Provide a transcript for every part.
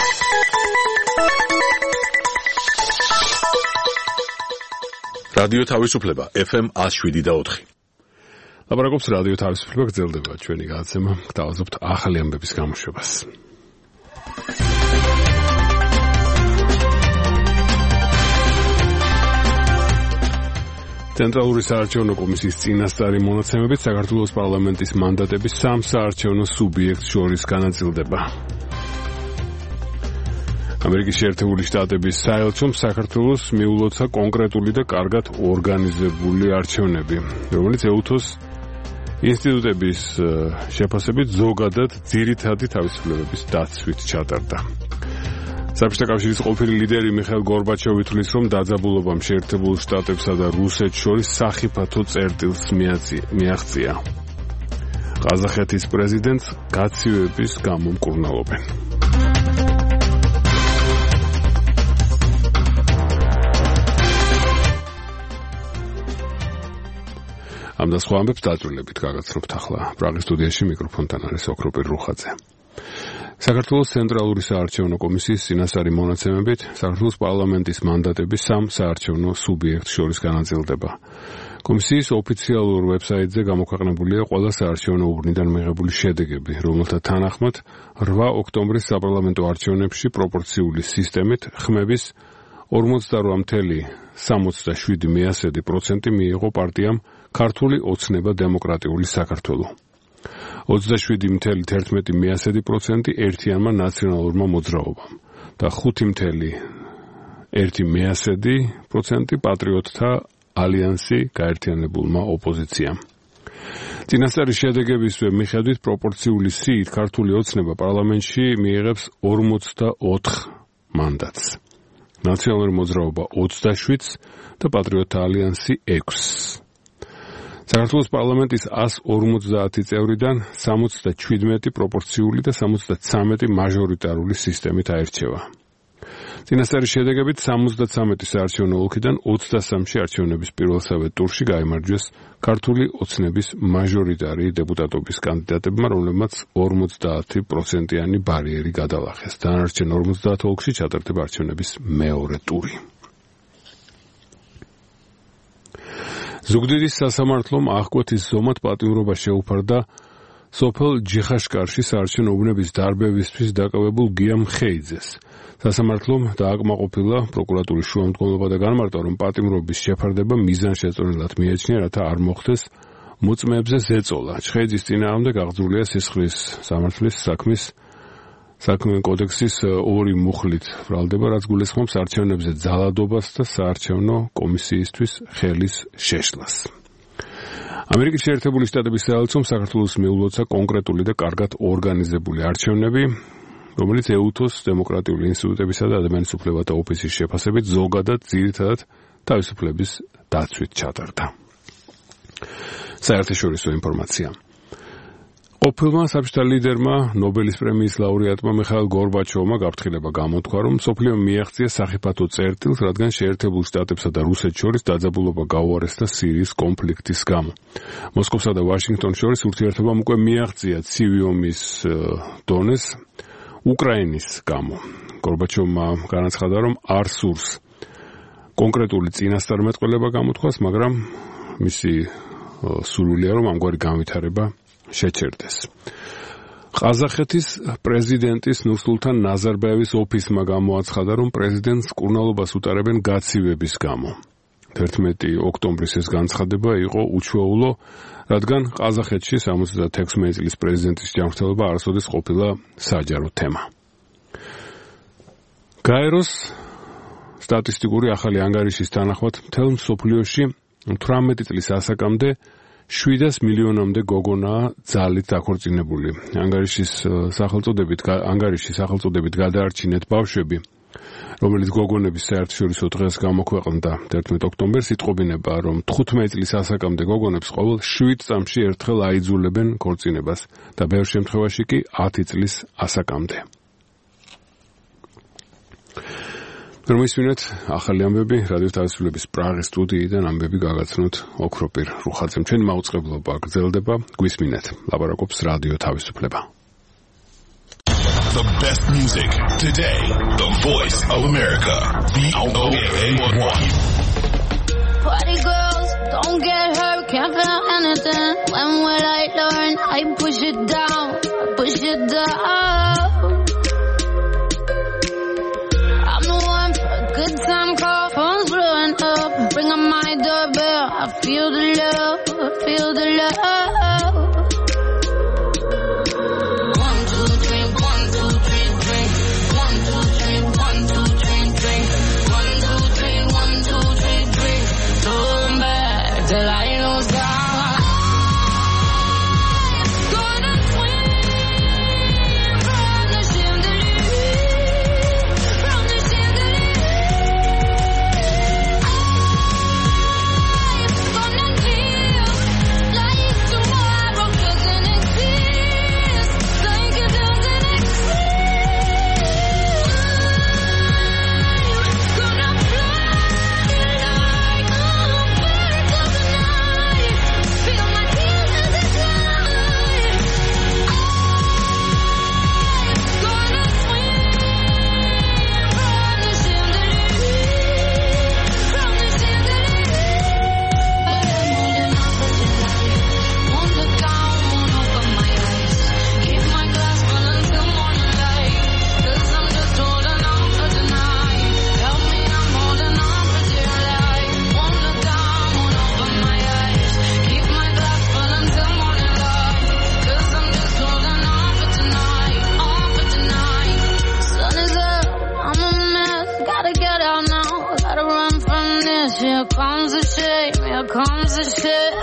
რადიო თავისუფლება FM 107.4. ლაპარაკობს რადიო თავისუფლება, გრძელდება ჩვენი გადაცემა, გთავაზობთ ახალი ამბების გამოშვებას. ცენტრალური საარჩევნო კომისიის წინასწარი მონაცემებით საქართველოს პარლამენტის მანდატები 3 საარჩევნო სუბიექტს შორის განაწილდება. ამერიკის შეერთებული შტატების საელჩომ საქართველოს მიულოცა კონკრეტული და კარგად ორგანიზებული არჩევნები, რომელიც ეუთოს ინსტიტუტების შეფასებით ზოგადად ძირითადი თავისუფლებების დაცვით ჩატარდა. საბჭოთა კავშირის ყოფილი ლიდერი მიხაილ გორბაჩოვი თვლის, რომ დაძაბულობამ შეერთებულ შტატებსა და რუსეთს შორის სახიფათო წერტილს მიაღწია. ყაზახეთის პრეზიდენტს გაცივების გამო მკურნალობენ. ამ და სხვა ამბებს დაწვრილებით გაგაცნობთ ახლა. პრაღის სტუდიაში მიკროფონთან არის ოქროპირ რუხაძე. საქართველოს ცენტრალური საარჩევნო კომისიის წინასწარი მონაცემებით საქართველოს პარლამენტის მანდატები 3 საარჩევნო სუბიექტს შორის განაწილდება. კომისიის ოფიციალურ ვებსაიტზე გამოქვეყნებულია ყველა საარჩევნო ურნიდან მიღებული შედეგები, რომელთა თანახმად 8 ოქტომბრის საპარლამენტო არჩევნებში პროპორციული სისტემით ხმების 48,67% მიიღო პარტიამ ქართული ოცნება დემოკრატიული საქართველო. 27,11% ერთიანმა ნაციონალურმა მოძრაობამ და 5,1% პატრიოტთა ალიანსი გაერთიანებულმა ოპოზიციამ. წინასწარი შედეგების მიხედვით პროპორციული სიით ქართული ოცნება პარლამენტში მიიღებს 44 მანდატს. ნაციონალური მოძრაობა 27 და პატრიოტთა ალიანსი 6. საქართველოს პარლამენტის 150 წევრიდან 77 პროპორციული და 73 მაჟორიტარული სისტემით აირჩევა. წინასწარი შედეგებით 73 საარჩევნო ოლქიდან 23-ში არჩევნების პირველსავე ტურში გაიმარჯვეს ქართული ოცნების მაჟორიტარი დეპუტატობის კანდიდატებმა, რომლებმაც 50%-იანი ბარიერი გადალახეს. დანარჩენ 50 ოლქში ჩატარდება არჩევნების მეორე ტური. ზუგდიდის სასამართლომ აღკვეთის ზომად პატიმრობა შეუფარდა სოფელ ჯიხაშკარში საარჩევნო უბნების დარბევისთვის დაკავებულ გია მხეიძეს. სასამართლომ დააკმაყოფილა პროკურატურის შუამდგომლობა და განმარტა, რომ პატიმრობის შეფარდება მიზანშეწონილად მიაჩნია, რათა არ მოხდეს მოწმეებზე ზეწოლა. ჩხეიძის წინააღმდეგ აღძრულია სისხლის სამართლის საქმე კოდექსის 2 მუხლით ბრალდება, რაც გულისხმობს არჩევნებზე ძალადობას და საარჩევნო კომისიისთვის ხელის შეშლას. ამერიკის შეერთებული შტატების საელჩომ საქართველოს მიულოცა კონკრეტული და კარგად ორგანიზებული არჩევნები, რომელიც ეუთოს დემოკრატიული ინსტიტუტებისა და ადამიანის უფლებათა ოფისის შეფასებით ზოგადად ძირითადად თავისუფლების დაცვით ჩატარდა. საერთაშორისო ინფორმაცია. ყოფილმა საბჭოთა ლიდერმა, ნობელის პრემიის ლაურეატმა მიხაილ გორბაჩოვმა გაფრთხილება გამოთქვა, რომ მსოფლიომ მიაღწია სახიფათო წერტილს, რადგან შეერთებულ შტატებსა და რუსეთს შორის დაძაბულობა გაუარესდა სირიის კონფლიქტის გამო. მოსკოვსა და ვაშინგტონს შორის ურთიერთობამ უკვე მიაღწია ცივი ომის დონეს უკრაინის გამო. გორბაჩოვმა განაცხადა, რომ არ სურს კონკრეტული წინასწარმეტყველება გამოთქვას, მაგრამ მისი სურვილია, რომ ამგვარი განვითარება შეჩერდეს. ყაზახეთის პრეზიდენტის ნურსულთან ნაზარბაევის ოფისმა გამოაცხადა, რომ პრეზიდენტს მკურნალობას უტარებენ გაცივების გამო. 11 ოქტომბრის ეს განცხადება იყო უჩვეულო, რადგან ყაზახეთში 76 წლის პრეზიდენტის ჯანმრთელობა არასოდეს ყოფილა საჯარო თემა. გაეროს სტატისტიკური ახალი ანგარიშის თანახმად მთელ მსოფლიოში 18 წლის ასაკამდე 700 მილიონამდე გოგონაა ძალით დაქორწინებული. ანგარიშის სახელწოდებით გადაარჩინეთ ბავშვები, რომელიც გოგონების საერთაშორისო დღეს გამოქვეყნდა 11 ოქტომბერს, იტყობინება, რომ 15 წლის ასაკამდე გოგონებს ყოველ 7 წამში ერთხელ აიძულებენ ქორწინებას და ბევრ შემთხვევაში კი 10 წლის ასაკამდე. Permisminat, ახალი ამბები, რადიო თავისუფლების პრაღის სტუდიიდან ამბები გაგაცნოთ ოქროპირ რუხაძემ. Ჩვენ მაუწყებლობა გრძელდება, გვისმინეთ. ლაპარაკობს რადიო თავისუფლება. The best music. Today, the voice of America. VOA1. Party girls, don't get hurt, can't feel anything. When will I learn? I push it down, push it down. I'm the one for a good time call, phone's blowing up. Bring up my doorbell, I feel the love, I feel the love. 1, 2, 3, 1, 2, 3, drink. 1, 2, 3, 1, 2, 3, drink. 1, 2, 3, 1, 2, 3, drink. Turn back till I lose God. Gonna swim from the chandelier, from the chandelier. I'm gonna live like tomorrow doesn't exist, like it doesn't exist. Gonna fly like a bird of the night, feel my tears as they fly. Gonna swim from the chandelier, from the chandelier. But I'm holding on for dear life. Won't look down, won't open my eyes. Keep my glass full until morning light. 'Cause I'm just holding on for tonight. Help me, I'm holding on for dear life. Won't look down, won't open my eyes. Keep my glass full until morning light. 'Cause I'm just holding on for tonight, on for tonight. Sun is up, I'm a mess. Gotta get out now, gotta run from this. Here comes the shame, here comes the shame.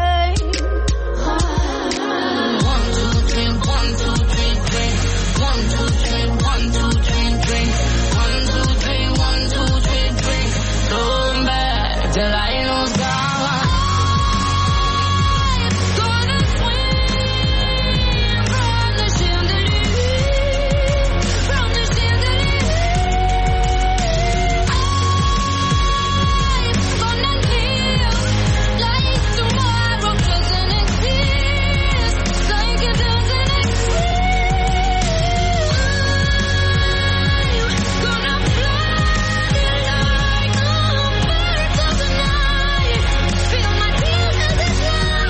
1, 2, 3, 1, 2, 3, drink. 1, 2, 3, 1, 2, 3, drink. 1, 2, 3, 1, 2, 3, drink. Turn back till I lose God. Gonna swim from the chandelier, from the chandelier. Gonna live like tomorrow doesn't exist, like it doesn't exist. Gonna fly like a bird of the night, feel my tears as they fly.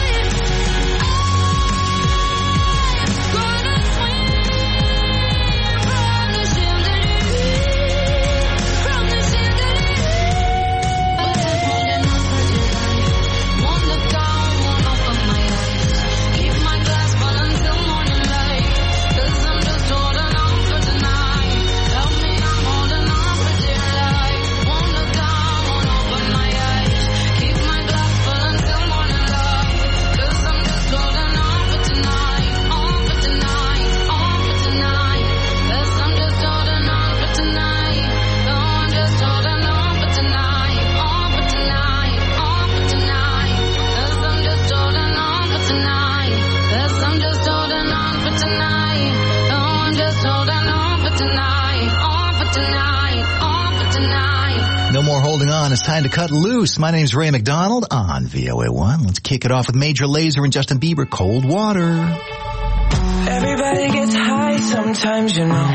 Gonna swim from the chandelier, from the chandelier. But I'm holding on for dear life. Won't look down, won't open my eyes. Keep my glass full until morning light. 'Cause I'm just holding on for tonight. Help me, I'm holding on for dear life. Won't look down, won't open my eyes. Keep my glass full until morning light. 'Cause I'm just holding on for tonight, on for tonight, on for tonight. 'Cause I'm just holding on for tonight. No, I'm just holding on for tonight, on for tonight, on for tonight. 'Cause I'm just holding on for tonight. 'Cause I'm just holding on for tonight. No, I'm just holding on for tonight, on for tonight, on for tonight. No more holding on. It's time to cut loose. My name's Ray McDonald on VOA1. Let's kick it off with Major Lazer and Justin Bieber, Cold Water. Everybody gets high sometimes, you know.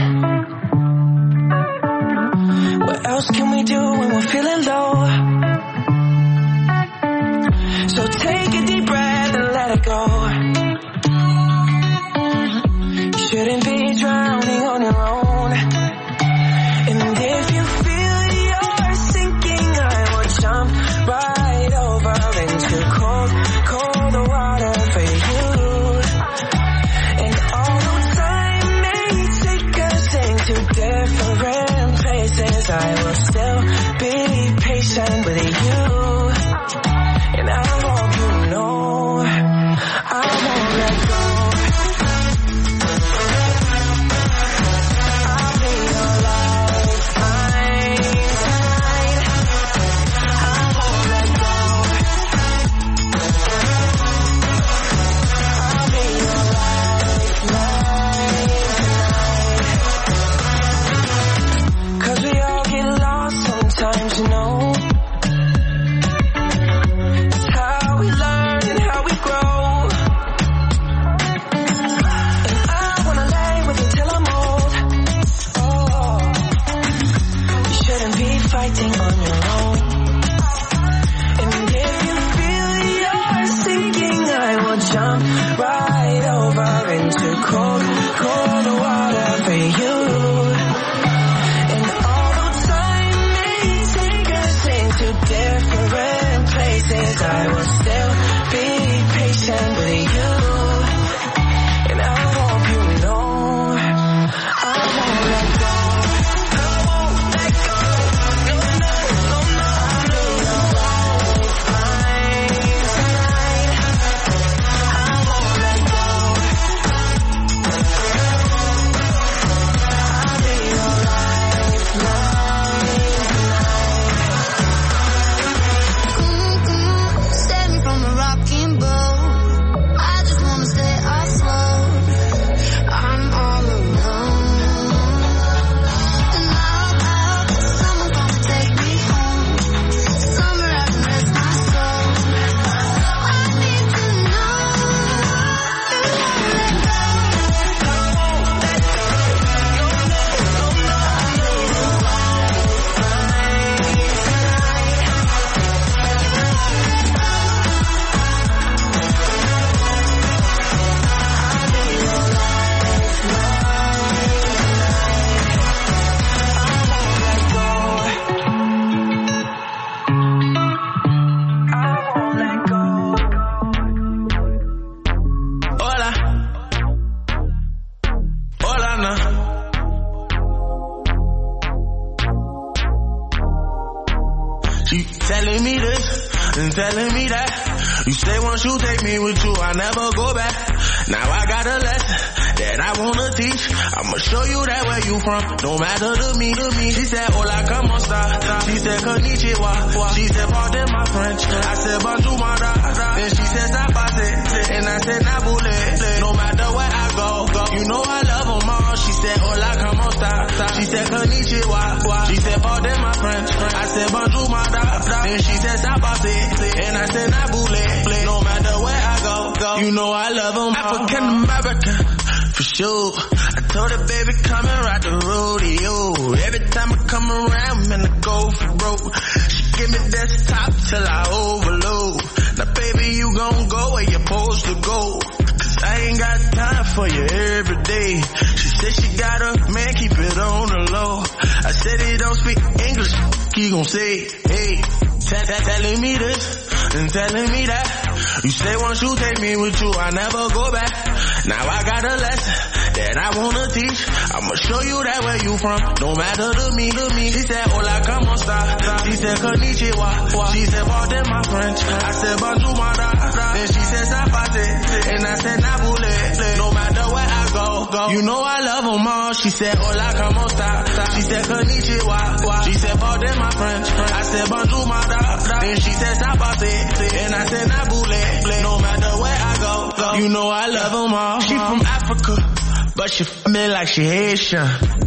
What else can we do when we're feeling low? So take a deep breath and let it go. You shouldn't be drowning on your own. And if you feel you're sinking, I will jump right over into cold, cold water for you. And although time may take us into different places, I will still be patient with you. And I hope you know I won't let partner. She telling me this and telling me that. You say once you take me with you, I never go back. Now I got a lesson that I wanna teach. I'ma show you that where you from, no matter to me. She said, hola, como esta? She said, konnichiwa. She said, pardon my French. I said, bonjour, mada. Then she said, sabate. And I said, nabule. No matter where I go, you know I love them all. She said, hola, como esta? She said, konnichiwa. She said, pardon my French. I said, bonjour, mada. Then she said, sabate. And I said, nabule. No matter where I go, you know I love them all. African American, for sure. I told her, baby, come and ride the rodeo. Every time I come around, man, I go for broke. She give me desktop till I overload. Now, baby, you gon' go where you're supposed to go. Cause I ain't got time for you every day. She said she got a man, keep it on the low. I said he don't speak English, he gon' say, hey. Telling me this and telling me that. You say once you take me with you, I never go back. Now I got a lesson that I wanna teach. I'ma show you that where you from, no matter to me. She said, hola, como esta? She said, konnichiwa. She said, pardon my French. I said, bonjour, mada. Then she said, zapate. And I said, nabule. No matter where I go, you know I love them all. She said, hola, como esta? She said, konnichiwa. She said, pardon my French. I said, bonjour, mada. Then she said, zapate. And I said, nabule. No matter where I go, you know I love them all. She from Africa, but she me like she Haitian.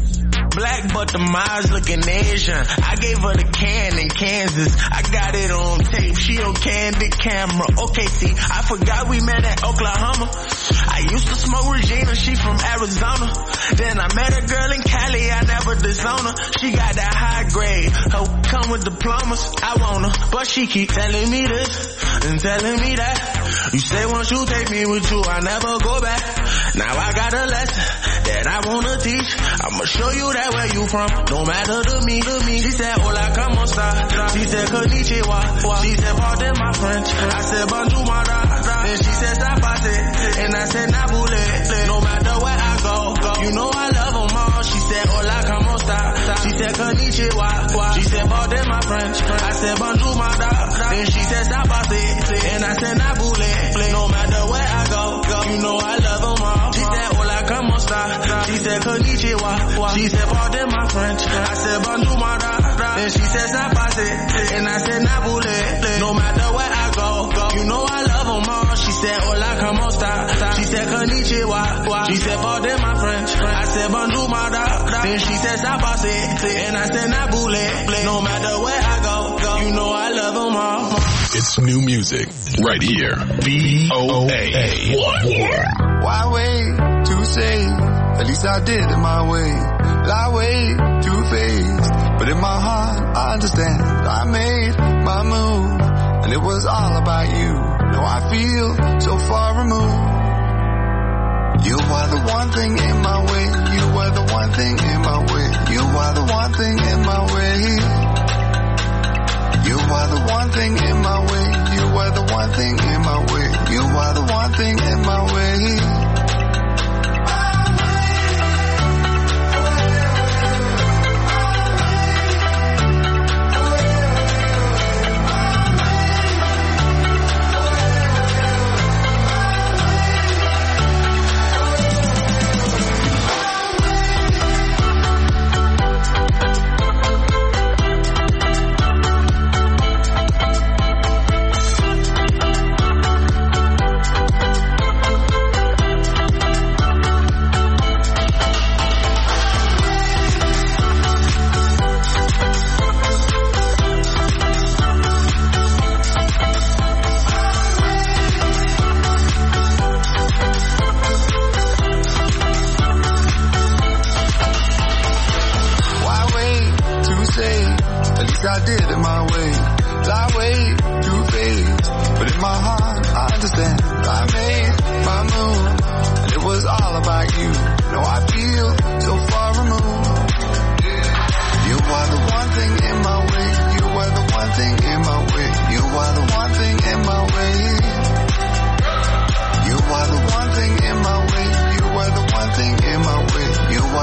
Black but the miles looking Asian. I gave her the can in Kansas. I got it on tape. She on candid camera. Okay, see, I forgot we met at Oklahoma. I used to smoke Regina. She from Arizona. Then I met a girl in Cali. I never disown her. She got that high grade. Her come with diplomas. I want her, but she keep telling me this and telling me that. You say once you take me with you, I never go back. Now I got a lesson that I wanna teach. I'ma show you that where you from, no matter to me. She said, hola, como esta? She said, konnichiwa. She said, pardon my French. I said, bonjour, mada. Then she said, zapate. And I said, nabule. No matter where I go, you know I love them all. She said, hola, como esta? She said, konnichiwa. She said, pardon my French. I said, bonjour, mada. Then she said, zapate. And I said, nabule. No matter where I go, you know I love them all. She said, hola, como esta? She said, konnichiwa. She said, pardon my French. I said, bonjour, mada. Then she said, zapate. And I said, nabule. No matter where I go, you know I love them all. She said, hola, como esta? She said, konnichiwa. She said, pardon my French. I said, bonjour, mada. Then she said, zapate. And I said, nabule. No matter where I go, you know I love them all. It's new music right here. VOA 1. Why wait to say? At least I did it my way. Lie way too faced, but in my heart I understand. I made my move, and it was all about you. Now I feel so far removed. You are the one thing in my way. You are the one thing in my way. You are the one thing in my way. You are the one thing in my way. You are the one thing in my way. You are the one thing in my way. I did it my way. Lie way too faced, but in my heart I understand. I made my move, and it was all about you. Now I feel so far removed. You are the one thing in my way. You are the one thing in my way. You are the one thing in my way. You are the one thing in my way. You are the one thing in my way. You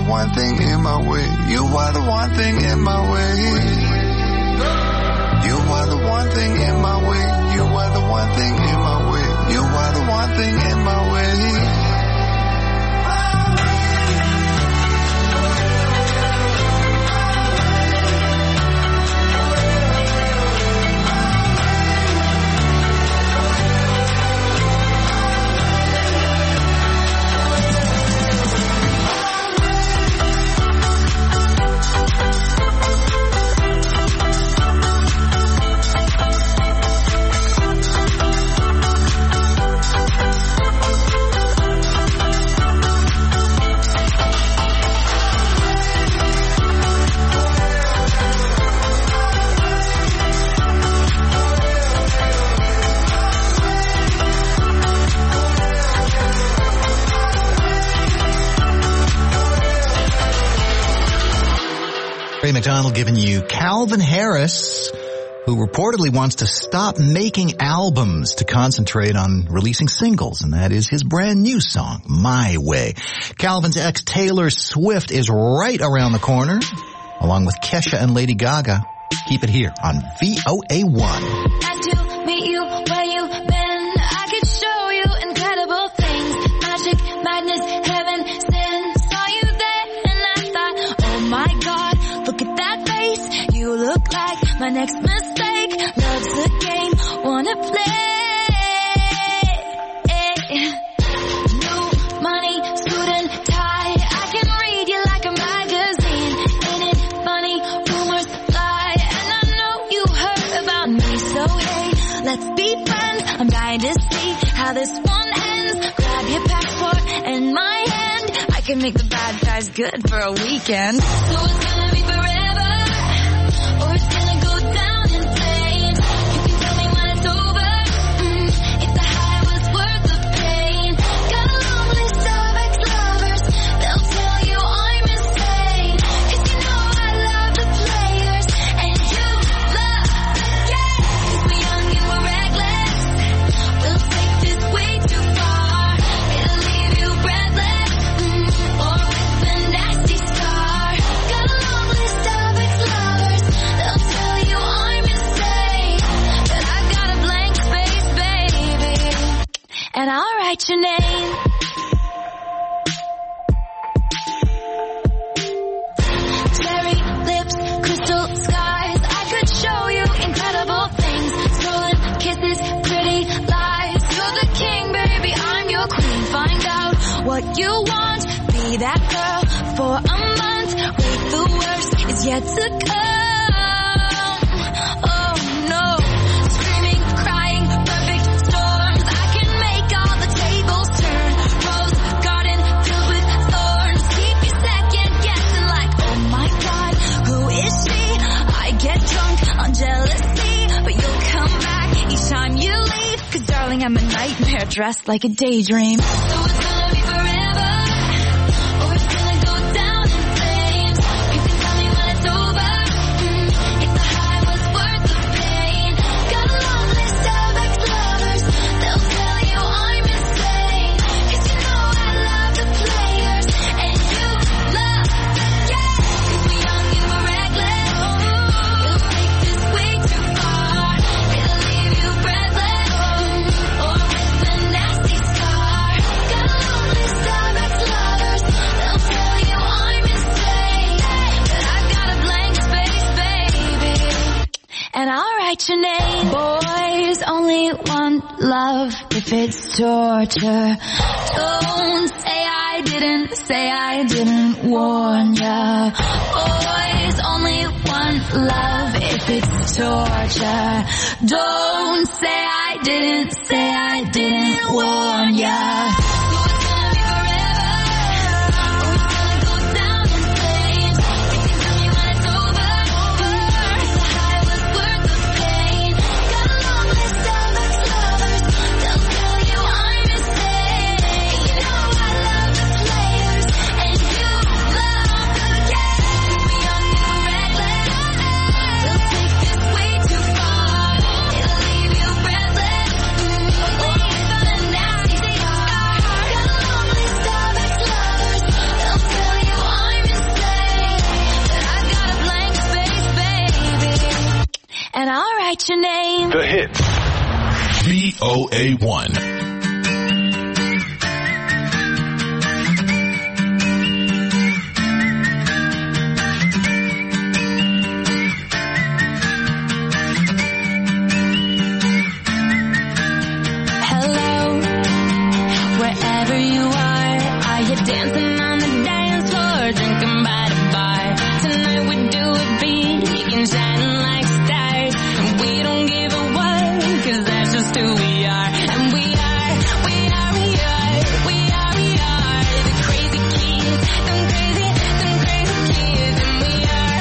one thing in my way. You are the one thing in my way. You are the one thing in my way. You are the one thing in my way. You are the one thing in my way. Ray McDonald giving you Calvin Harris, who reportedly wants to stop making albums to concentrate on releasing singles, and that is his brand new song, My Way. Calvin's ex Taylor Swift is right around the corner, along with Kesha and Lady Gaga. Keep it here on VOA1. Nice to meet you where you've been. I could show you incredible things. Magic, madness, heaven, sin. Saw you there and I thought, oh my God, look at that face. You look like my next mistake. Love's a game, wanna play. New money, suit and tie. I can read you like a magazine. Ain't it funny? Rumors fly. And I know you heard about me. So hey, let's be friends. I'm dying to see how this one ends. Grab your passport and my hand. I can make the bad guys good for a weekend. So it's gonna be forever, or it's gonna go down in flames. You can tell me when it's over, if the high was worth the pain. Got a long list of ex-lovers, they'll tell you I'm insane. 'Cause you know I love the players, and you love the game. 'Cause we're young and we're reckless, we'll take this way too far. It'll leave you breathless, or with a nasty scar. Got a long list of ex-lovers, they'll tell you I'm insane. But I've got a blank space, baby, and I'll write your name. Cherry lips, crystal skies. I could show you incredible things. Stolen kisses, pretty lies. You're the king, baby, I'm your queen. Find out what you want. Be that girl for a month. Wait, the worst is yet to come. Oh no. Screaming, crying, perfect storms. I can make all the tables turn. Rose garden filled with thorns. Keep you second guessing like, oh my God, who is she? I get drunk on jealousy, but you'll come back each time you leave. 'Cause darling, I'm a nightmare dressed like a daydream. So it's gonna be forever, or it's gonna go down in flames. You can tell me when it's over, if the high was worth the pain. Got a long list of ex-lovers, they'll tell you I'm insane. 'Cause you know I love the players, and you love the game. 'Cause we're young and we're reckless, we'll take this way too far. It'll leave you breathless, or with a nasty scar. Got a long list of ex-lovers, they'll tell you I'm insane. But I've got a blank space, baby, and I'll write your name. Boys only want love if it's torture. Don't say I didn't warn ya. Boys only want love if it's torture. Don't say I didn't warn ya. So it's gonna be forever, or it's gonna go down in flames. You can tell me when it's over, if the high was worth the pain. Got a long list of ex-lovers, they'll tell you I'm insane. You know I love the players, and you love the game. We're young and we're reckless, we'll take this way too far. It'll leave you breathless, or with a nasty name. The hits. VOA1. Hello, wherever you are you dancing on the dance floor, drinking by the bar? Tonight we do it big and shining like stars, and we don't give a what, 'cause that's just who we are. And we are the crazy kids, them crazy kids. And we are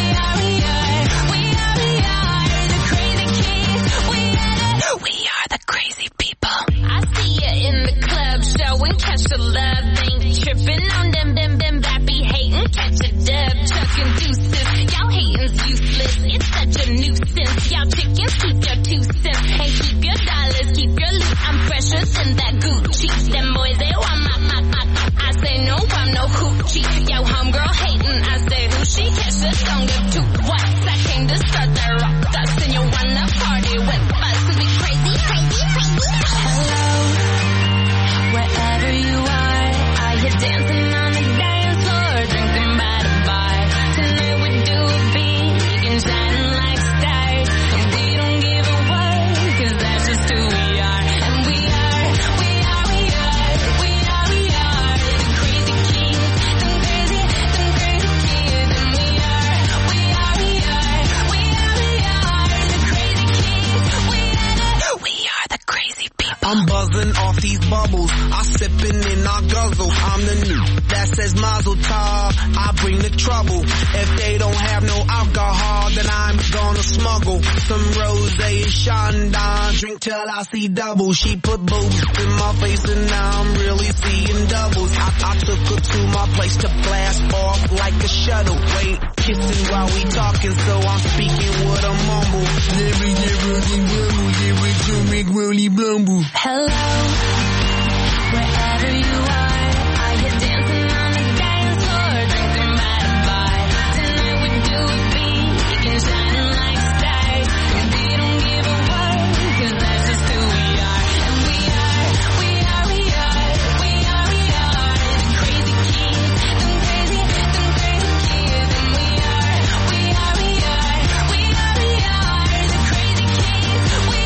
the crazy kids. We are the crazy people. I see you in the club showing catch the love, ain't tripping on them bappy hating, catch a dub, chucking deuces. Y'all hating's useless, it's such a nuisance. Y'all chickens keep your 2 cents and keep your dollars, keep your loot. I'm fresher than that Gucci. Them boys they want my. I say no, I'm no hoochie. Yo, homegirl hating, I say who she? Catch the don't give 2 whats. I came to start that rock dust, and you wanna party with us, 'cause we crazy. Hello, wherever you are you dancing on the dance floor, drinking by the bar? Tonight we do it big and shining like stars, and we don't give a what, 'cause that's just who we are. And we are the crazy kids, them crazy kids. And we are the crazy kids. We are the crazy people. I'm buzzing off these bubbles. I sipping and I guzzle. I'm the new that says Mazel Tov. I bring the trouble. If they don't have no alcohol, then I'm gonna smuggle some rosé and Chandon. Drink till I see double. She put boobs in my face and now I'm really seeing doubles. I took her to my place to blast off like a shuttle. Wait, kissing while we talking, so I'm speaking with a mumble. Hello, wherever you are you dancing on the dance floor, drinking by the bar? Tonight we do it big and shining like stars, and we don't give a what, 'cause that's just who we are. And we are the crazy kids, them crazy kids. And we are the crazy kids.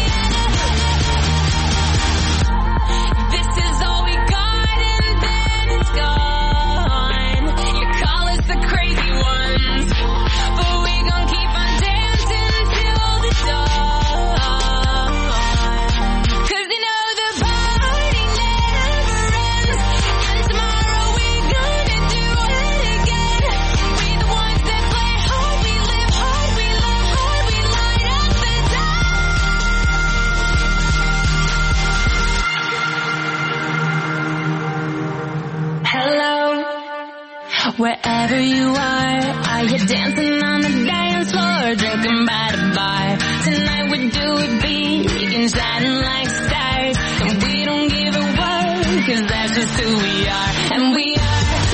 This is all we got and then it's gone. You call us the crazy ones, but we gon' keep on dancing till the dawn. 'Cause you know the party never ends, and tomorrow we gonna do it again. We the ones that play hard, we live hard, we love hard, we light up the dark. Hello, wherever you are you dancing on the dance floor, drinking by the bar? Tonight we do it big and shining like stars, and we don't give a what, 'cause that's just who we are. And we are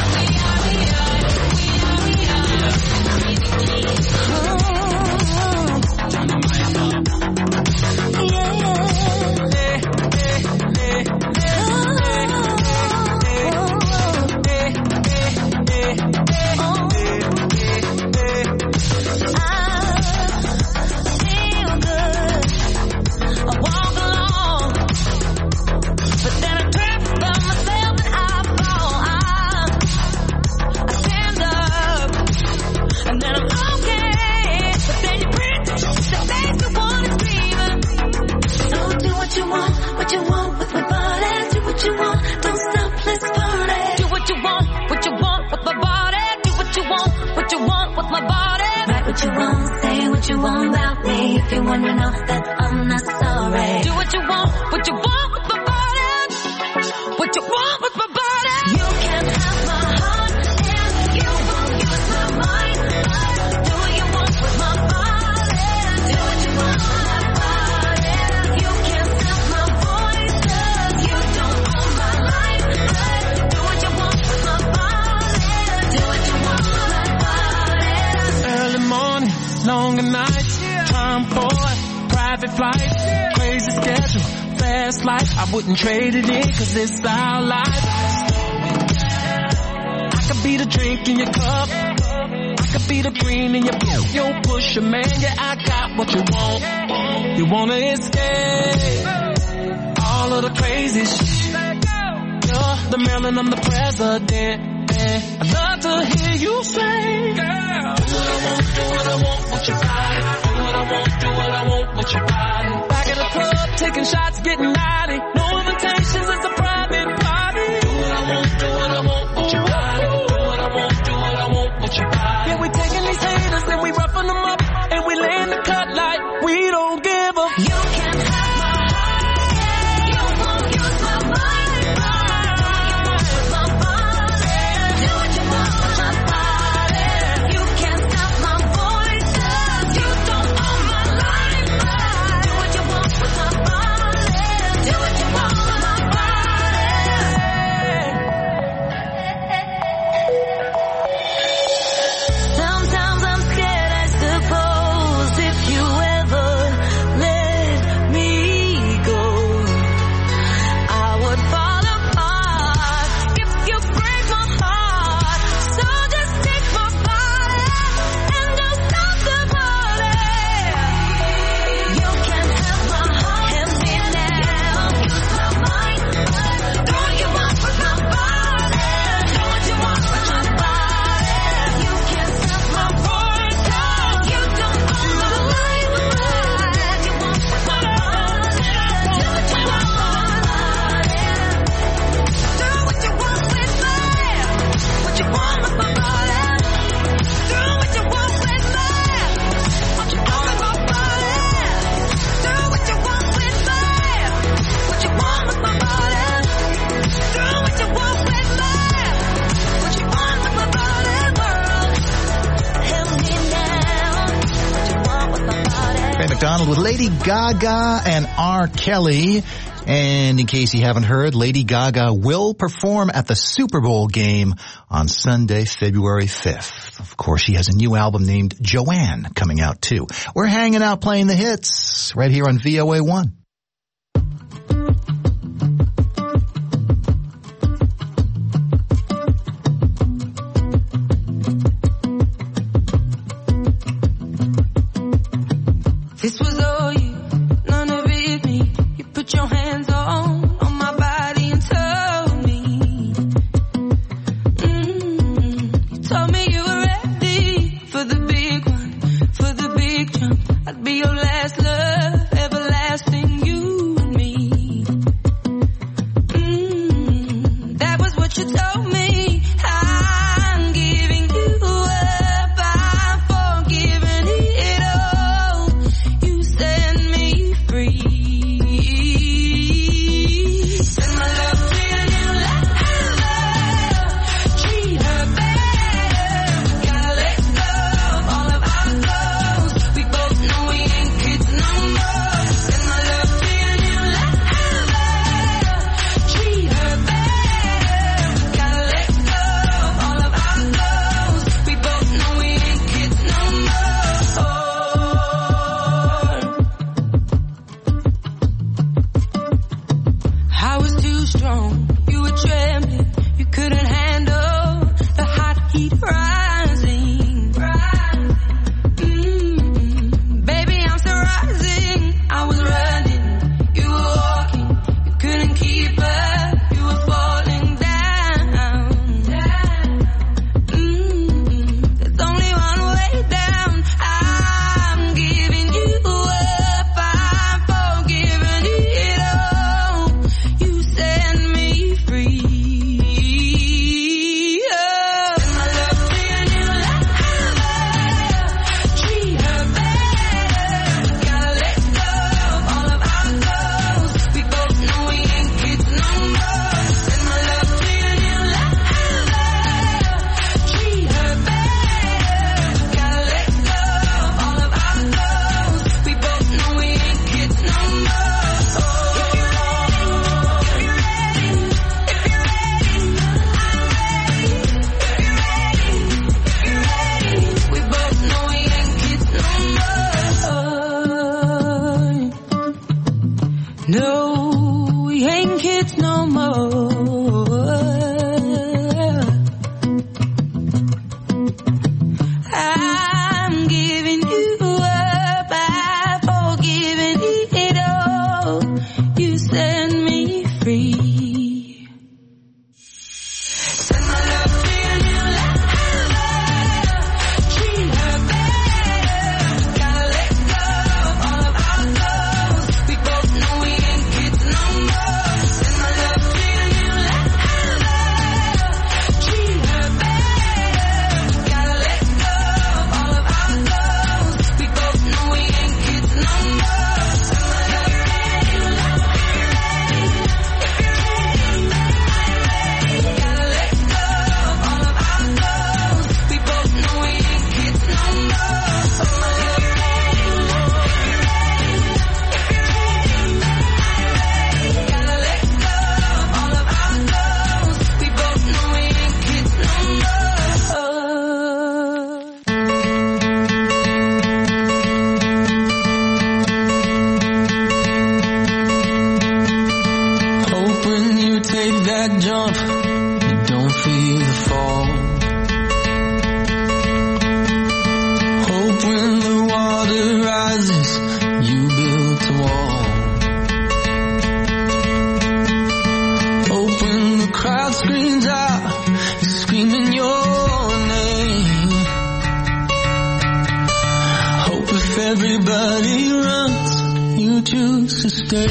you want about me. If you're wondering off that I'm not sorry. Do what you want with my body. What you want with my body. You can have my heart and you won't give us my mind. Do what you want with my body. Do what you want with my body. You can't stop my voice 'cause you don't own my life. Do what you want with my body. Do what you want with my body. Early morning, longer nights, time for private private flight, crazy schedule, fast life. I wouldn't trade it in, cause it's our life. I could be the drink in your cup, I could be the green in your boot. Yo, pusher, man, yeah, I got what you want. You wanna escape all of the crazy shit. You're the Maryland, I'm the president. I'd love to hear you say, girl, do what I want with your body. Do what I want with your body. Back at the club, taking shots, getting naughty. No invitations, it's a private party. Do what I want with your body. Do what I want with your body. Yeah, we taking these haters and we roughing them up, and we laying the cut like we don't give a. You can have my heart, you won't use my mind. My body, do what you want with my body. You can't stop my voice, you don't own my life. Do what you want with my body, do what you want with my body. Sometimes I'm scared, I suppose, if you ever let me go, I would fall apart if you break my heart. So just take my body and don't stop the party. You can have my heart, have me now. Use my mind, do what you want with my body. Do what you want with my body. You can't stop my voice, you don't own my life. Do what you want with my body. Do what you want with my body. Do what you want with me. What you want with my body. Do what you want with me. What you want with my body. Do what you want with me. What you want with my body. Do what you want with me. What you want with my body, world. Help me now. What you want with my body. Ray McDonald with Lady Gaga and R. Kelly. And in case you haven't heard, Lady Gaga will perform at the Super Bowl game on Sunday, February 5th. Of course, she has a new album named Joanne coming out too. We're hanging out playing the hits right here on VOA1. This was all you, none of it me. You put your hands on my body and told me. You told me you were ready for the big one, for the big jump. I'd be your last love, everlasting, you and me. That was what you told me. I'm giving you up, I'm forgiving it all. You set me free. No, we ain't kids no more. I'm giving you up, I've forgiven it all. You set me free. Send my love to your new lover. Treat her better. Gotta let go of all of our goals. We both know we ain't kids no more. Send my love to your new lover. Treat her better. Gotta let go of all of our goals. We both know we ain't kids no more. Send my love to your new lover. Gotta let go of all of our goals. We both know we ain't kids no more. Send my love to your new lover. Gotta let go of all of our goals. We both know we ain't kids no Hope when you take that jump, you don't feel the fall. Hope when the water rises, you build a wall. Hope when the crowd screams out, you're screaming your name. Hope if everybody runs, you choose to stay.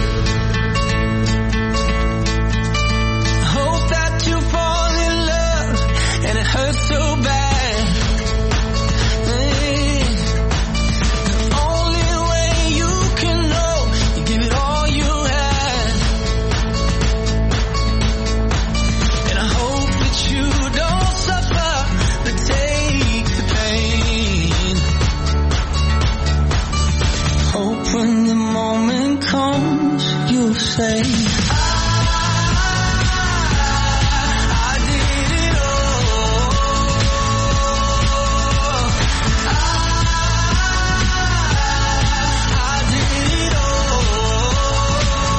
Hope that you fall in love and it hurts so bad. The only way you can know, you give it all you had. And I hope that you don't suffer, but take the pain. Hope when the moment comes, you'll say, I did it all. I did it all.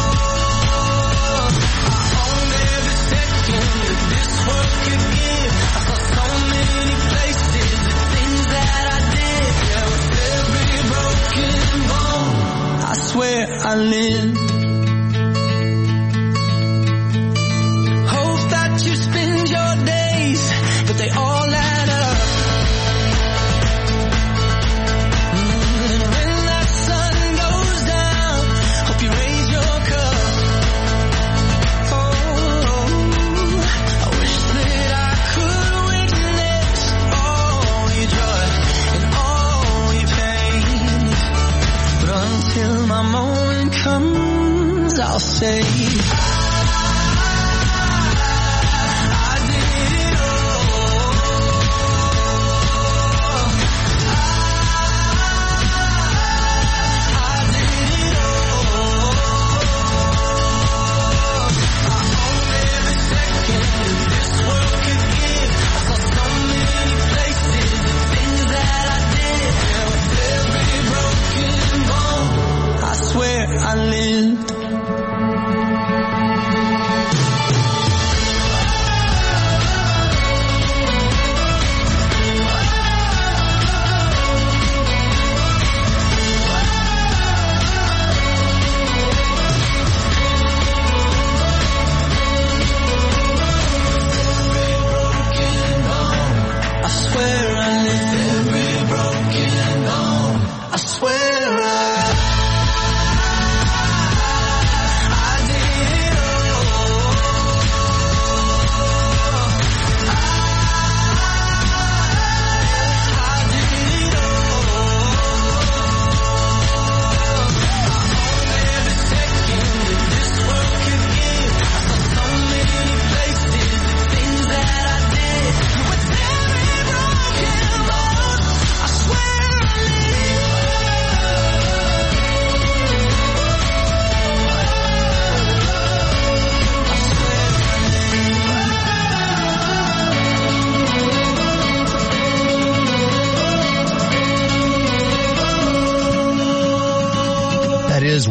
I owned every second that this world could give. I saw so many places, the things that I did. Yeah, with every broken bone, I swear I lived. Hope that you spend your days, but they all add up. And when that sun goes down, hope you raise your cup. Oh, I wish that I could witness all your joy and all your pain. But until my moment comes, I'll say, I did it all. I did it all. I owned every second that this world could give. I saw so many places, the things that I did. Yeah, with every broken bone, I swear I lived. I swear I lived. Every broken bone, I swear I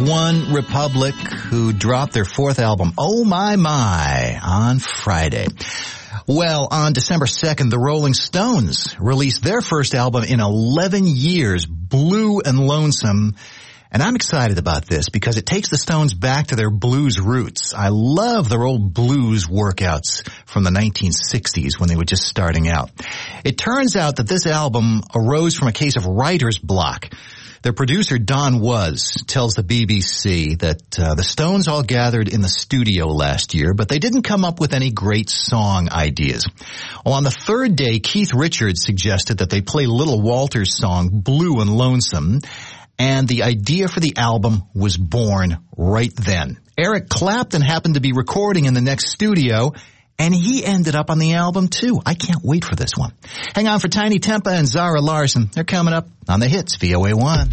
One Republic, who dropped their fourth album, Oh My My, on Friday. Well, on December 2nd, the Rolling Stones released their first album in 11 years, Blue and Lonesome. And I'm excited about this because it takes the Stones back to their blues roots. I love their old blues workouts from the 1960s when they were just starting out. It turns out that this album arose from a case of writer's block. Their producer, Don Was, tells the BBC that the Stones all gathered in the studio last year, but they didn't come up with any great song ideas. Well, on the third day, Keith Richards suggested that they play Little Walter's song, Blue and Lonesome, and the idea for the album was born right then. Eric Clapton happened to be recording in the next studio, and he ended up on the album too. I can't wait for this one. Hang on for Tiny Tempa and Zara Larsson. They're coming up on the hits, VOA1.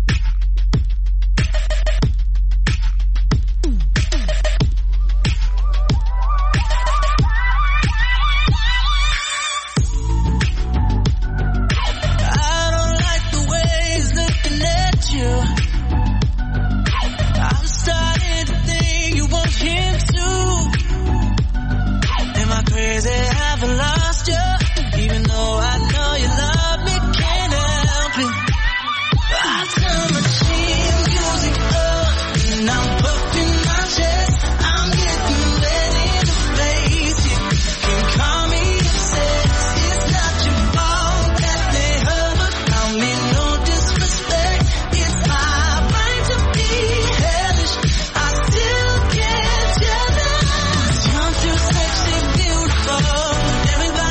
I don't like the way he's looking at you. I'm starting to think you want him too. Am I crazy? Haven't lost you, even though I know you love me, can't help it. I turn my cheap music up, and I'm puffing my chest. I'm getting ready to face it. You can call me obsessed. It's not your fault that they hurt, but I mean no disrespect. It's my right to be hellish. I still get jealous. You're too sexy, beautiful. Everybody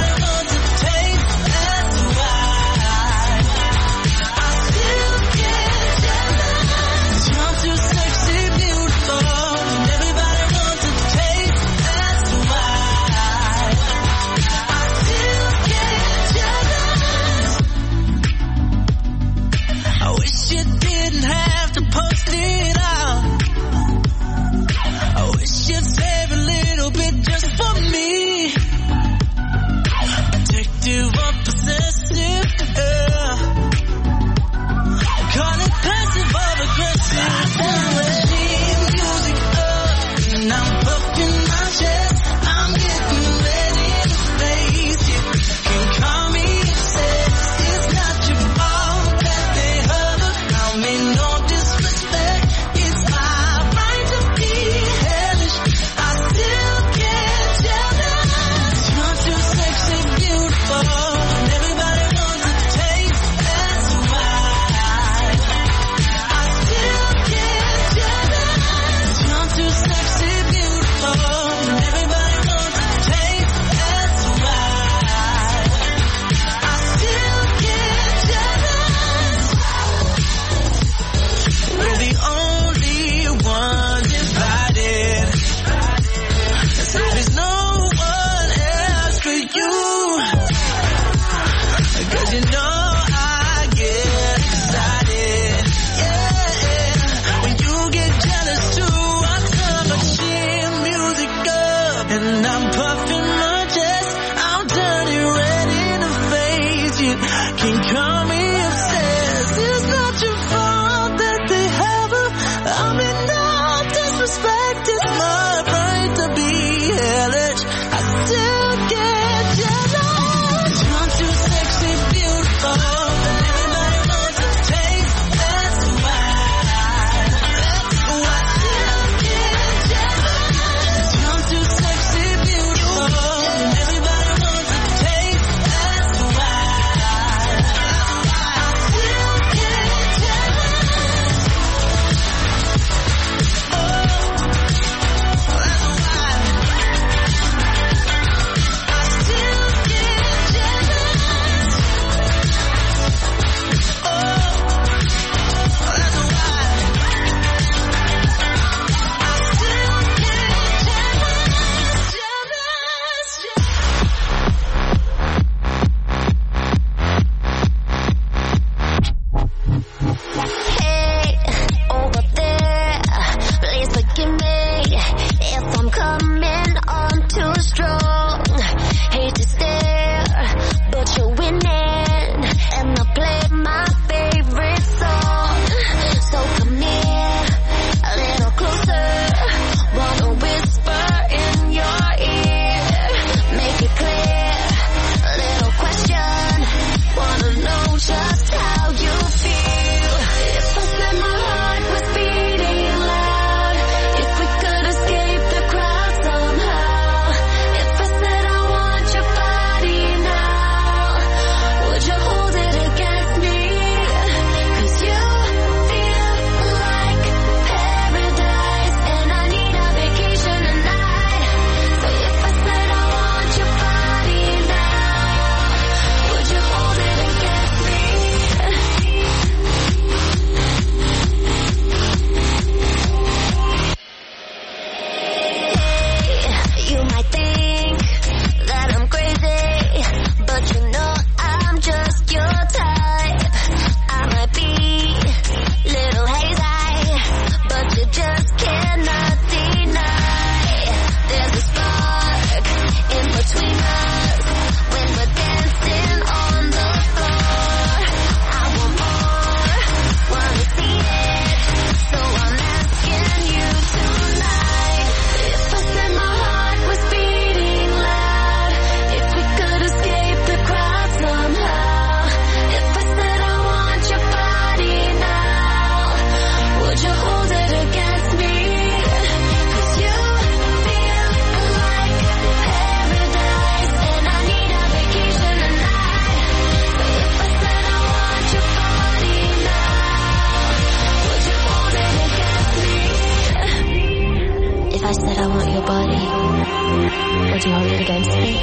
Would you hold it against me?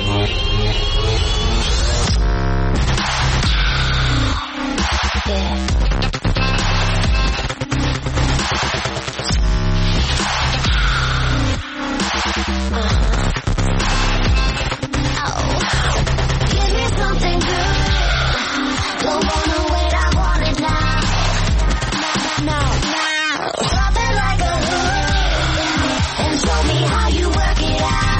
Yeah. Give me something good. Don't wanna wait, I want it now. Now. Drop it like a hood and show me how you work it out.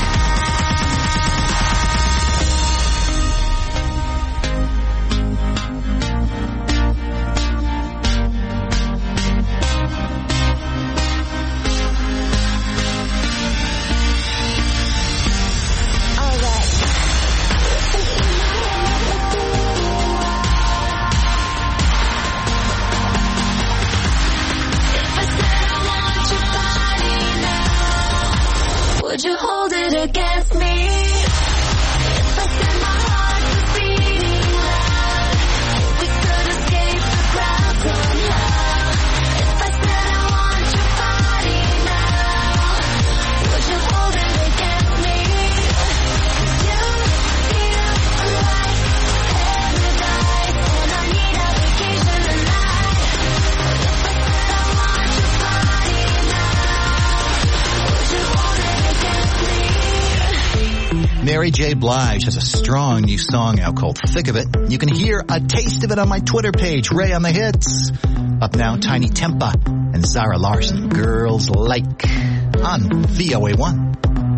Would you hold it against me? If I set my heart to beating loud, we could escape the crowd somehow. If I said I want your body now, would you hold it against me? You feel like paradise, and I need a vacation tonight. If I said I want your body now, would you hold it against me? Mary J. Blige has a strong new song out called Thick of It. You can hear a taste of it on my Twitter page, Ray on the Hits. Up now, Tiny Tempa and Zara Larson, Girls Like, on VOA1.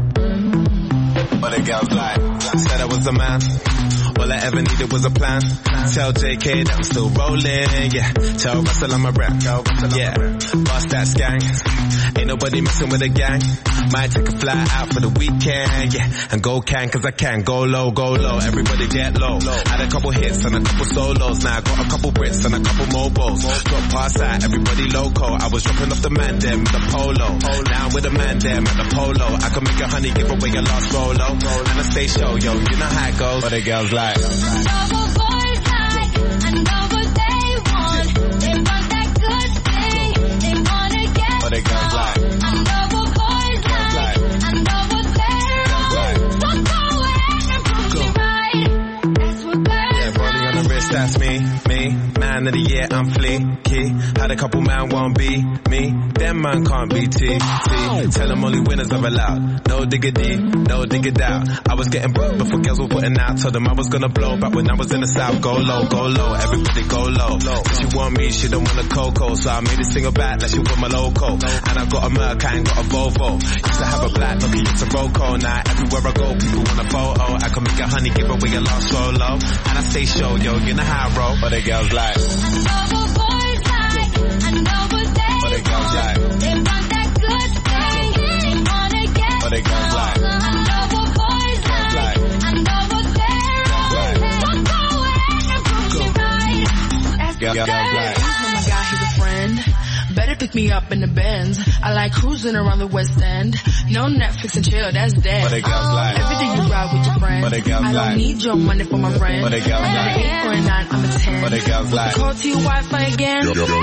But the girls like, said I was a man. All I ever needed was a plan. Tell JK that I'm still rolling, yeah. Tell Russell I'm a rap, yeah. Bust that gang. Ain't nobody messing with a gang. Might take a fly out for the weekend, yeah. And go cause I can. Go low, everybody get low. Had a couple hits and a couple solos. Now I got a couple Brits and a couple mobiles. Drop past out, everybody loco. I was dropping off the man them with the polo. Now with the man them at the polo. I can make a honey give away your last solo. And I stay show, yo, you know how it goes. But the girls like, I know what boys like, I know what they want. They want that good thing, they wanna get but the girls like, I know what boys like, I know what they're on. So go ahead and prove me right. That's what girls yeah, rolling on the wrist, that's me. Man of the year, I'm fleeky. Had a couple man won't be me. Them man can't be T. Tell them only winners are allowed. No diggity, no dig it out. I was getting booked before girls were putting out. Told them I was gonna blow back when I was in the south. Go low, everybody go low. If she want me, she don't want a cocoa. So I made this single back like she want my loco. And I got a Merc, I ain't got a Volvo. Used to have a black, lucky it's a Roco. Now everywhere I go, people want a photo. I can make a honey, give away a last solo. And I stay show, yo, you know how I roll. But the girls like, I know what boys like, I know what they but the girls like, They want that good thing, they wanna get but the girls like, I know what boys like, I know what they're on. So go ahead and prove me right. That's what girls like. Oh my God, he's a friend. Better pick me up in the Benz. I like cruising around the West End. No Netflix and chill, that's dead. But the girls like, Every day you ride with your friends. But the girls I like, don't need your money for my rent. But the girls I'm like, an 8 for a 9, I'm a 10. but the girls like, Call to your Wi-Fi again. I know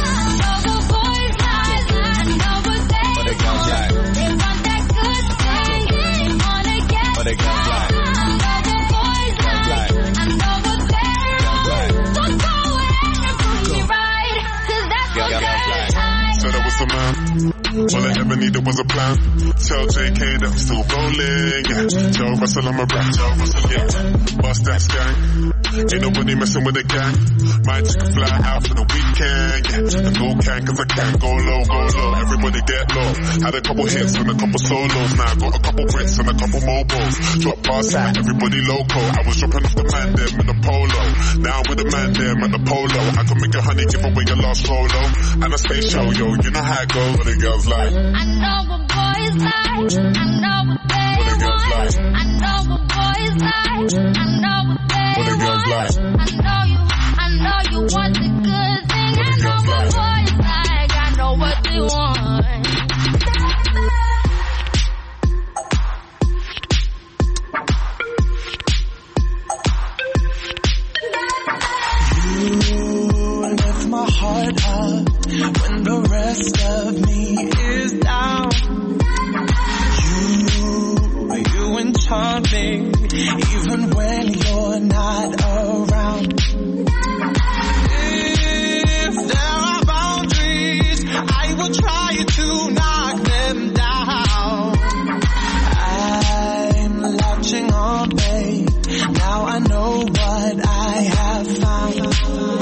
what boys like, I know what they but the girls like, They want that good thing, they wanna get but the girls like, I know what boys like, I know what they're on. So go ahead and prove me right, 'cause that's what girls girls like. like. Said I was a man. All I ever needed was a plan. Tell JK that I'm still rolling, yeah. Tell Russell I'm a rap, yeah. Bust that gang. Ain't nobody messing with a gang. Might take a fly out for the weekend, yeah. And go cause I can. Go low, everybody get low. Had a couple hits and a couple solos. Now I got a couple Brits and a couple mobiles. Drop past out, everybody loco. I was dropping off the man them in the polo. Now with the man them at the polo. I can make a honey give away your last solo. And I stay show, yo, you know how it goes. What the girls like, I know what boys like, I know what they what the girls want. like, I know what boys like, I know what they what the girls want. like. I know you want the good thing. I know what boys like, I know what they want. You lift my heart up when the rest of me is down. You morning, even when you're not around. If there are boundaries, I will try to knock them down. I'm latching on, babe. Now I know what I have found.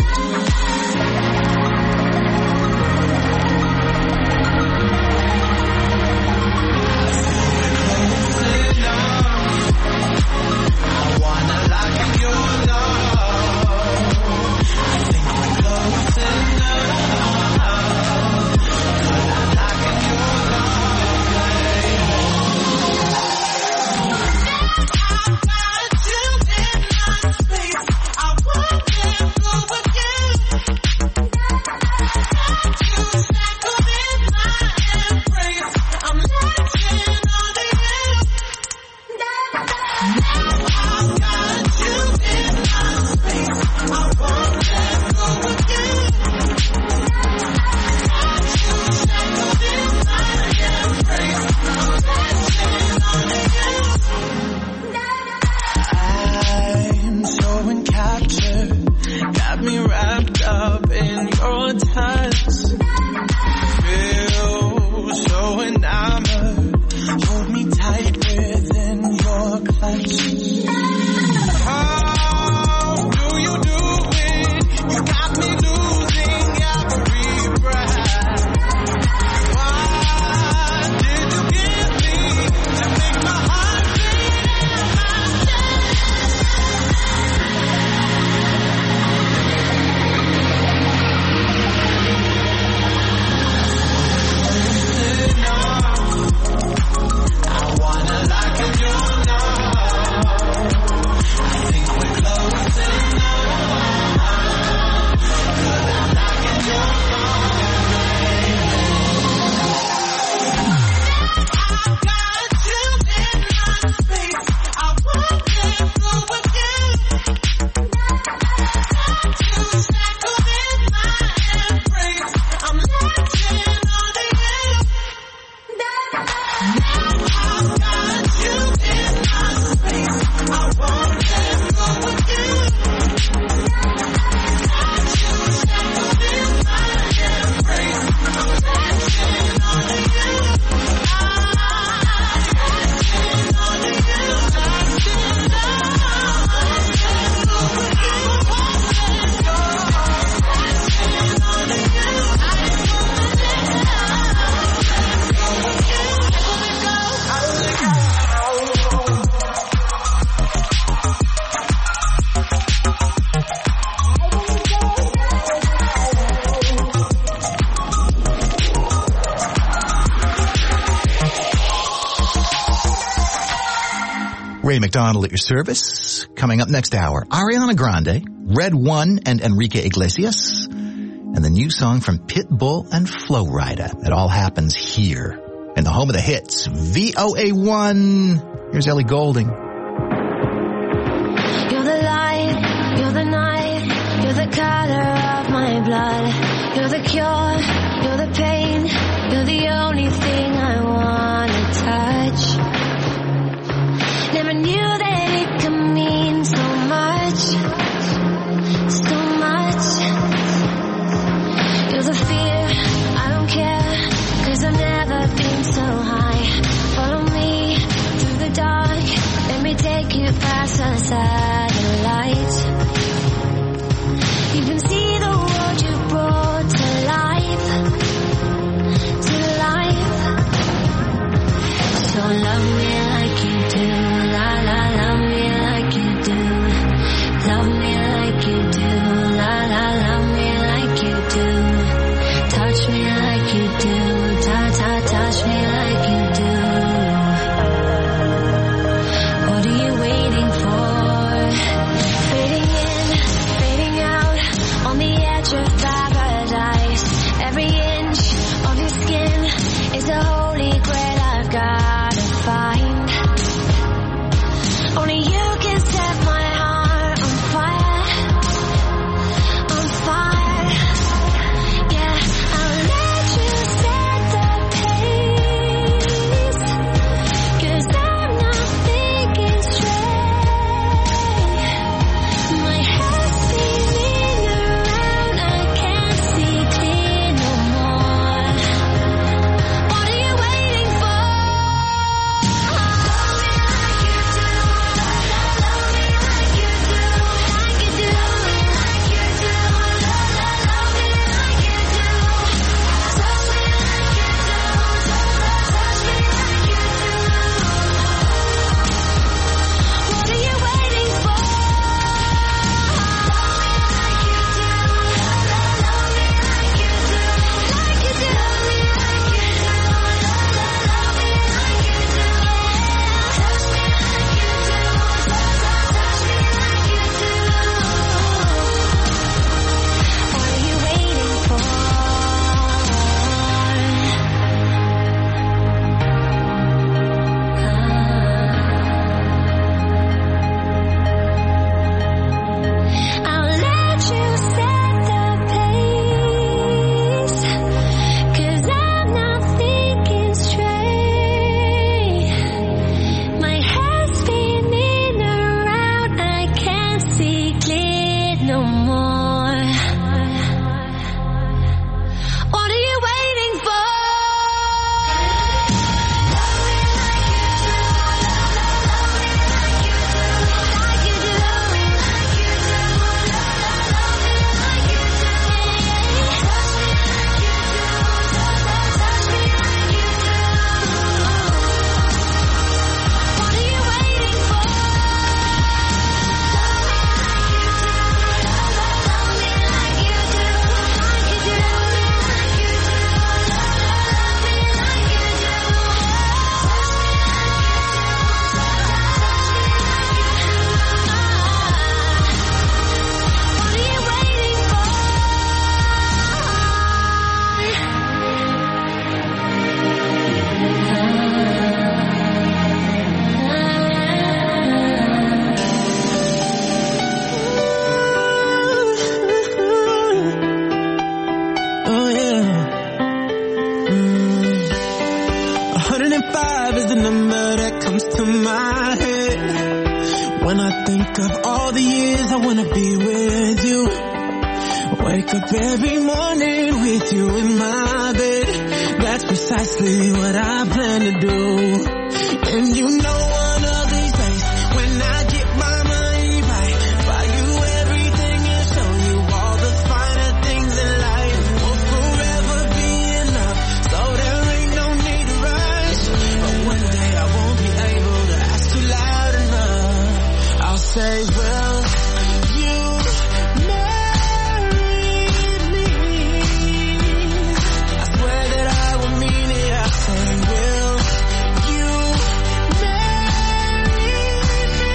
Ray McDonald at your service. Coming up next hour, Ariana Grande, Red One and Enrique Iglesias, and the new song from Pitbull and Flo Rida. It all happens here in the home of the hits, VOA1. Here's Ellie Goulding. You're the light, you're the night, you're the color of my blood. You're the cure, you're the pain, you're the only thing I wanna touch. Never knew that it could mean so much, so much. You're the fear, I don't care, 'cause I've never been so high. Follow me through the dark, let me take you past the satellite. You can see the world you brought to life. 105 is the number that comes to my head. When I think of all the years I wanna be with you. Wake up every morning with you in my bed. That's precisely what I plan to do. And you know one of these days when I get my money right, buy you everything and show you all the finer things in life. Will forever be enough, so there ain't no need to rush. But one day I won't be able to ask you loud enough. I'll say, will you marry me? I swear that I will mean it. I say, will you marry me?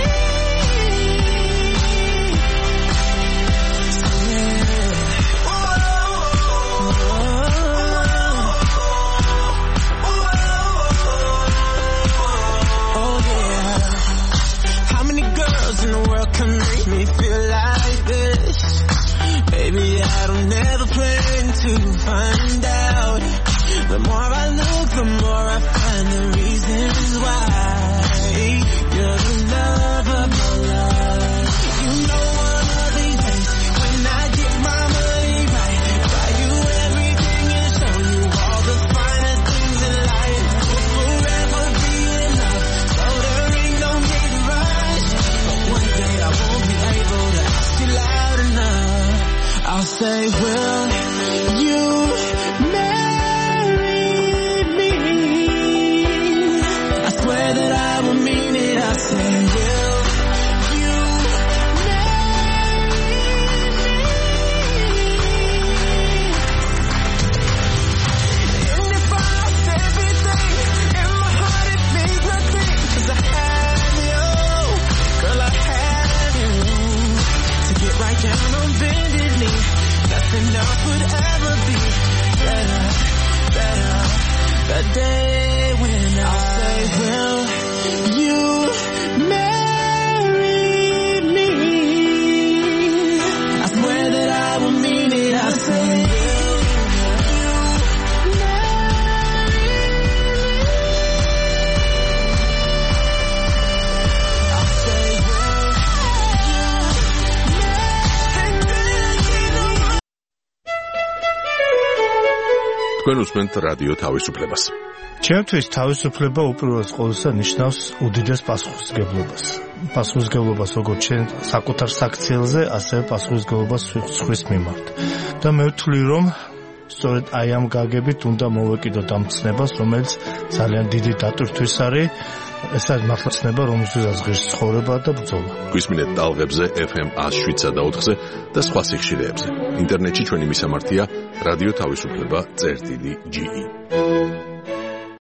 Oh yeah. How many girls in the world can make me feel like this? Baby, I don't ever plan to find out. The more I look, the more I find the reasons why. You're the love of my life. You know one of these days when I get my money right, buy you everything and show you all the finer things in life. Will forever be enough, so there ain't no need to rush. But one day I won't be able to ask you loud enough. I'll say, will you marry me? I swear that I will mean it. I say, will you marry me? And if I lost everything in my heart, it means nothing, 'cause I have you, girl, I have you. To get right down on bended knee, nothing else would ever be better, better. The day when I'll say, will you marry me? I swear that I will mean it. I say, will you marry me? I'll say, will you marry me? თქვენ უსმენთ რადიო თავისუფლებას. ჩემთვის თავისუფლება უპირველეს ყოვლისა ნიშნავს უდიდეს პასუხისმგებლობას. პასუხისმგებლობას როგორც ჩვენ საკუთარ საქციელზე, ასევე პასუხისმგებლობას სხვის მიმართ. და მე ვთვლი, რომ სწორედ აი ამ გაგებით უნდა მოვეკიდოთ ამ ცნებას, რომელიც ძალიან დიდი დატვირთვის არის. ეს არის მართლა ცნება, რომელზეც ღირს ცხოვრება და ბრძოლა. გვისმინეთ ტალღებზე FM 107.4-ზე და სხვა სიხშირეებზე. ინტერნეტში ჩვენი მისამართია რადიო თავისუფლება.ge.